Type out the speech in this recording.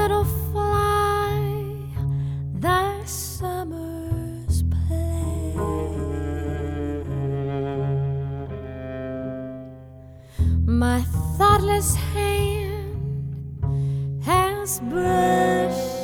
little fly, thy summer's play. My thoughtless hand has brushed